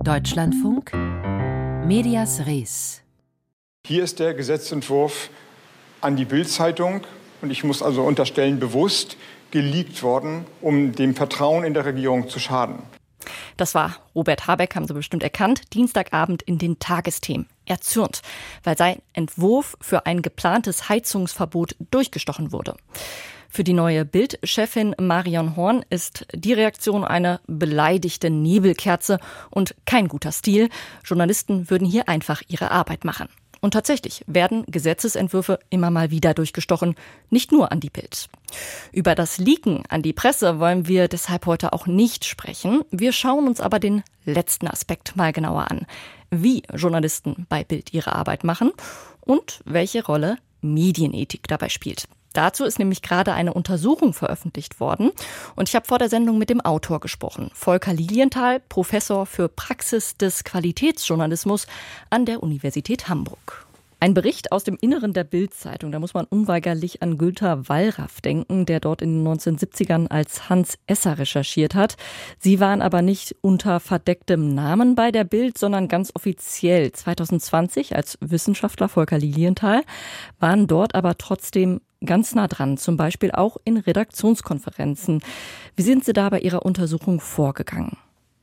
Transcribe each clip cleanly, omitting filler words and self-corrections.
Deutschlandfunk, Medias Res. Hier ist der Gesetzentwurf an die Bild-Zeitung und ich muss also unterstellen, bewusst geleakt worden, um dem Vertrauen in der Regierung zu schaden. Das war Robert Habeck, haben Sie bestimmt erkannt, Dienstagabend in den Tagesthemen. Er zürnt, weil sein Entwurf für ein geplantes Heizungsverbot durchgestochen wurde. Für die neue Bild-Chefin Marion Horn ist die Reaktion eine beleidigte Nebelkerze und kein guter Stil. Journalisten würden hier einfach ihre Arbeit machen. Und tatsächlich werden Gesetzesentwürfe immer mal wieder durchgestochen, nicht nur an die Bild. Über das Leaken an die Presse wollen wir deshalb heute auch nicht sprechen. Wir schauen uns aber den letzten Aspekt mal genauer an. Wie Journalisten bei Bild ihre Arbeit machen und welche Rolle Medienethik dabei spielt. Dazu ist nämlich gerade eine Untersuchung veröffentlicht worden und ich habe vor der Sendung mit dem Autor gesprochen. Volker Lilienthal, Professor für Praxis des Qualitätsjournalismus an der Universität Hamburg. Ein Bericht aus dem Inneren der Bild-Zeitung, da muss man unweigerlich an Günter Wallraff denken, der dort in den 1970ern als Hans Esser recherchiert hat. Sie waren aber nicht unter verdecktem Namen bei der Bild, sondern ganz offiziell. 2020 als Wissenschaftler Volker Lilienthal, waren dort aber trotzdem ganz nah dran, zum Beispiel auch in Redaktionskonferenzen. Wie sind Sie da bei Ihrer Untersuchung vorgegangen?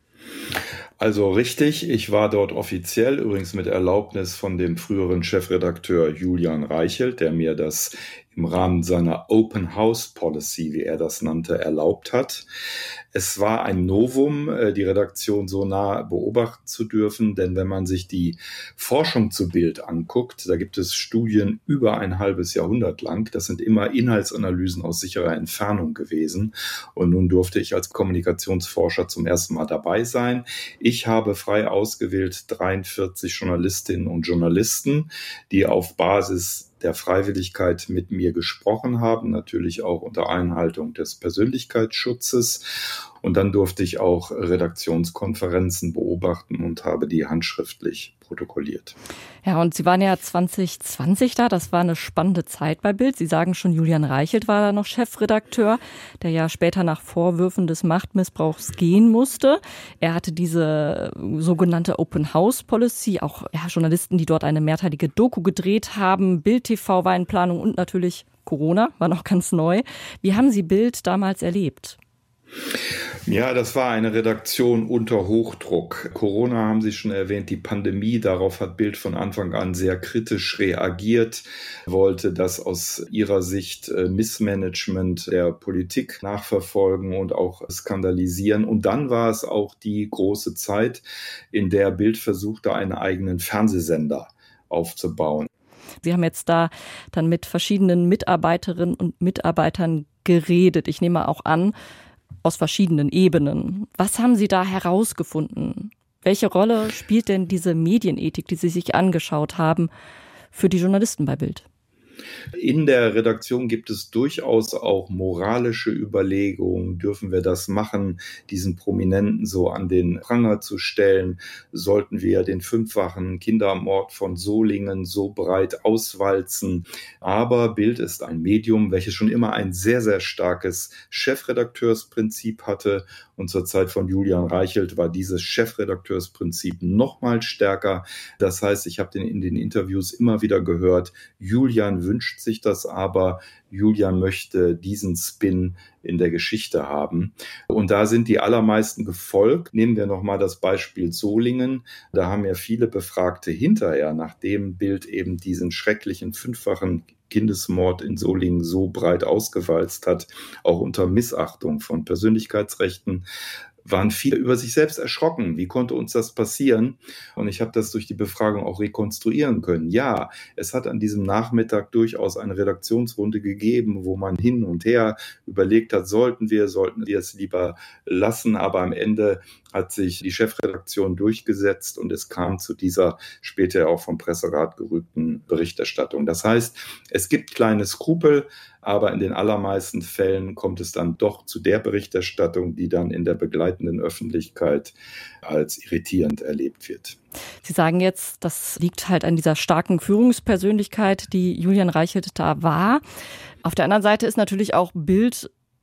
Also richtig, ich war dort offiziell, übrigens mit Erlaubnis von dem früheren Chefredakteur Julian Reichelt, der mir das im Rahmen seiner Open House Policy, wie er das nannte, erlaubt hat. Es war ein Novum, die Redaktion so nah beobachten zu dürfen, denn wenn man sich die Forschung zu Bild anguckt, da gibt es Studien über ein halbes Jahrhundert lang. Das sind immer Inhaltsanalysen aus sicherer Entfernung gewesen. Und nun durfte ich als Kommunikationsforscher zum ersten Mal dabei sein. Ich habe frei ausgewählt 43 Journalistinnen und Journalisten, die auf Basis der Freiwilligkeit mit mir gesprochen haben, natürlich auch unter Einhaltung des Persönlichkeitsschutzes. Und dann durfte ich auch Redaktionskonferenzen beobachten und habe die handschriftlich protokolliert. Ja, und Sie waren ja 2020 da, das war eine spannende Zeit bei Bild. Sie sagen schon, Julian Reichelt war da noch Chefredakteur, der ja später nach Vorwürfen des Machtmissbrauchs gehen musste. Er hatte diese sogenannte Open House Policy, auch Journalisten, die dort eine mehrteilige Doku gedreht haben. Bild TV war in Planung und natürlich Corona war noch ganz neu. Wie haben Sie Bild damals erlebt? Ja, das war eine Redaktion unter Hochdruck. Corona haben Sie schon erwähnt, die Pandemie, darauf hat Bild von Anfang an sehr kritisch reagiert, wollte das aus ihrer Sicht Missmanagement der Politik nachverfolgen und auch skandalisieren. Und dann war es auch die große Zeit, in der Bild versuchte, einen eigenen Fernsehsender aufzubauen. Sie haben jetzt da dann mit verschiedenen Mitarbeiterinnen und Mitarbeitern geredet. Ich nehme auch an, aus verschiedenen Ebenen. Was haben Sie da herausgefunden? Welche Rolle spielt denn diese Medienethik, die Sie sich angeschaut haben, für die Journalisten bei Bild? In der Redaktion gibt es durchaus auch moralische Überlegungen. Dürfen wir das machen, diesen Prominenten so an den Pranger zu stellen? Sollten wir den 5-fachen Kindermord von Solingen so breit auswalzen? Aber Bild ist ein Medium, welches schon immer ein sehr, sehr starkes Chefredakteursprinzip hatte. Und zur Zeit von Julian Reichelt war dieses Chefredakteursprinzip noch mal stärker. Das heißt, ich habe in den Interviews immer wieder gehört, Julian wünscht sich das aber, Julian möchte diesen Spin in der Geschichte haben. Und da sind die allermeisten gefolgt. Nehmen wir nochmal das Beispiel Solingen. Da haben ja viele Befragte hinterher, nachdem Bild eben diesen schrecklichen 5-fachen Kindesmord in Solingen so breit ausgewalzt hat, auch unter Missachtung von Persönlichkeitsrechten, waren viele über sich selbst erschrocken. Wie konnte uns das passieren? Und ich habe das durch die Befragung auch rekonstruieren können. Ja, es hat an diesem Nachmittag durchaus eine Redaktionsrunde gegeben, wo man hin und her überlegt hat, sollten wir es lieber lassen. Aber am Ende hat sich die Chefredaktion durchgesetzt und es kam zu dieser später auch vom Presserat gerügten Berichterstattung. Das heißt, es gibt kleine Skrupel, aber in den allermeisten Fällen kommt es dann doch zu der Berichterstattung, die dann in der begleitenden Öffentlichkeit als irritierend erlebt wird. Sie sagen jetzt, das liegt halt an dieser starken Führungspersönlichkeit, die Julian Reichelt da war. Auf der anderen Seite ist natürlich auch Bild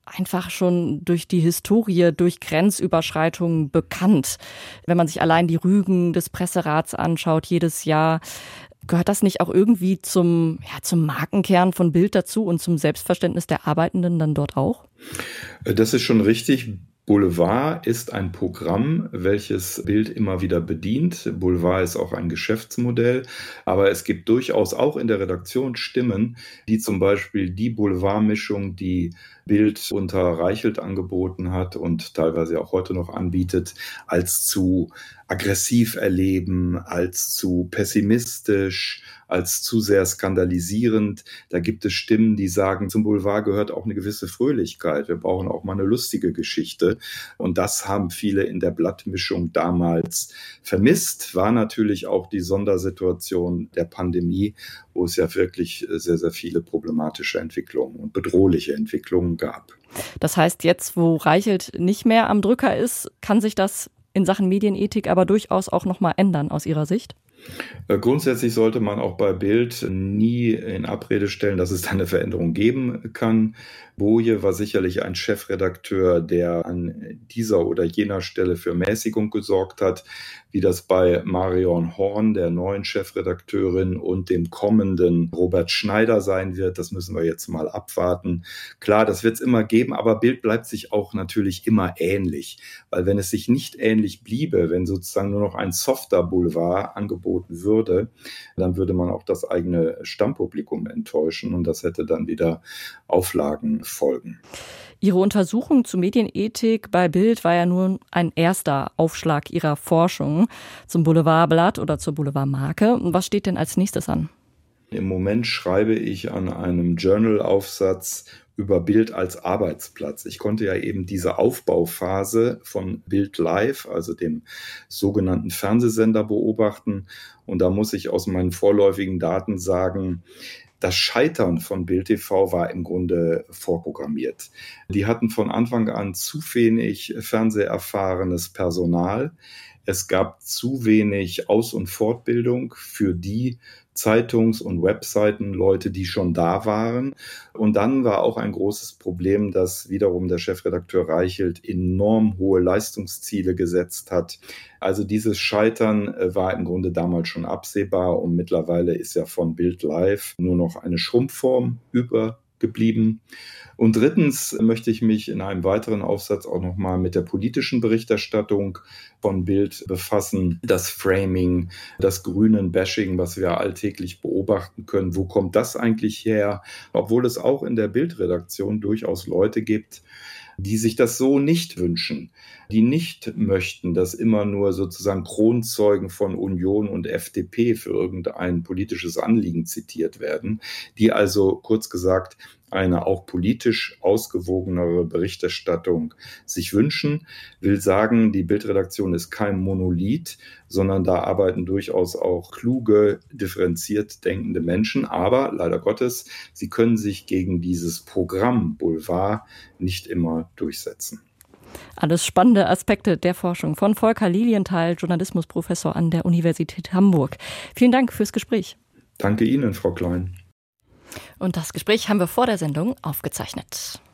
einfach schon durch die Historie, durch Grenzüberschreitungen bekannt. Wenn man sich allein die Rügen des Presserats anschaut, jedes Jahr, gehört das nicht auch irgendwie zum Markenkern von Bild dazu und zum Selbstverständnis der Arbeitenden dann dort auch? Das ist schon richtig. Boulevard ist ein Programm, welches Bild immer wieder bedient. Boulevard ist auch ein Geschäftsmodell, aber es gibt durchaus auch in der Redaktion Stimmen, die zum Beispiel die Boulevardmischung, die Bild unter Reichelt angeboten hat und teilweise auch heute noch anbietet, als zu aggressiv erleben, als zu pessimistisch, als zu sehr skandalisierend. Da gibt es Stimmen, die sagen, zum Boulevard gehört auch eine gewisse Fröhlichkeit. Wir brauchen auch mal eine lustige Geschichte. Und das haben viele in der Blattmischung damals vermisst. War natürlich auch die Sondersituation der Pandemie, wo es ja wirklich sehr, sehr viele problematische Entwicklungen und bedrohliche Entwicklungen gab. Das heißt, jetzt, wo Reichelt nicht mehr am Drücker ist, kann sich das in Sachen Medienethik aber durchaus auch nochmal ändern aus Ihrer Sicht? Grundsätzlich sollte man auch bei Bild nie in Abrede stellen, dass es da eine Veränderung geben kann. Boje war sicherlich ein Chefredakteur, der an dieser oder jener Stelle für Mäßigung gesorgt hat, wie das bei Marion Horn, der neuen Chefredakteurin, und dem kommenden Robert Schneider sein wird. Das müssen wir jetzt mal abwarten. Klar, das wird es immer geben, aber Bild bleibt sich auch natürlich immer ähnlich. Weil wenn es sich nicht ähnlich bliebe, wenn sozusagen nur noch ein softer Boulevard angeboten würde, dann würde man auch das eigene Stammpublikum enttäuschen und das hätte dann wieder Auflagen folgen. Ihre Untersuchung zu Medienethik bei Bild war ja nur ein erster Aufschlag Ihrer Forschung zum Boulevardblatt oder zur Boulevardmarke. Was steht denn als nächstes an? Im Moment schreibe ich an einem Journal-Aufsatz über Bild als Arbeitsplatz. Ich konnte ja eben diese Aufbauphase von Bild Live, also dem sogenannten Fernsehsender, beobachten. Und da muss ich aus meinen vorläufigen Daten sagen, das Scheitern von Bild TV war im Grunde vorprogrammiert. Die hatten von Anfang an zu wenig fernseherfahrenes Personal. Es gab zu wenig Aus- und Fortbildung für die Zeitungs- und Webseitenleute, die schon da waren. Und dann war auch ein großes Problem, dass wiederum der Chefredakteur Reichelt enorm hohe Leistungsziele gesetzt hat. Also dieses Scheitern war im Grunde damals schon absehbar und mittlerweile ist ja von Bild Live nur noch eine Schrumpfform übergeblieben. Und drittens möchte ich mich in einem weiteren Aufsatz auch nochmal mit der politischen Berichterstattung von Bild befassen. Das Framing, das Grünen-Bashing, was wir alltäglich beobachten können. Wo kommt das eigentlich her? Obwohl es auch in der Bild-Redaktion durchaus Leute gibt, die sich das so nicht wünschen, die nicht möchten, dass immer nur sozusagen Kronzeugen von Union und FDP für irgendein politisches Anliegen zitiert werden, die also kurz gesagt eine auch politisch ausgewogenere Berichterstattung sich wünschen. Will sagen, die Bildredaktion ist kein Monolith, sondern da arbeiten durchaus auch kluge, differenziert denkende Menschen. Aber leider Gottes, sie können sich gegen dieses Programm Boulevard nicht immer durchsetzen. Alles spannende Aspekte der Forschung von Volker Lilienthal, Journalismusprofessor an der Universität Hamburg. Vielen Dank fürs Gespräch. Danke Ihnen, Frau Klein. Und das Gespräch haben wir vor der Sendung aufgezeichnet.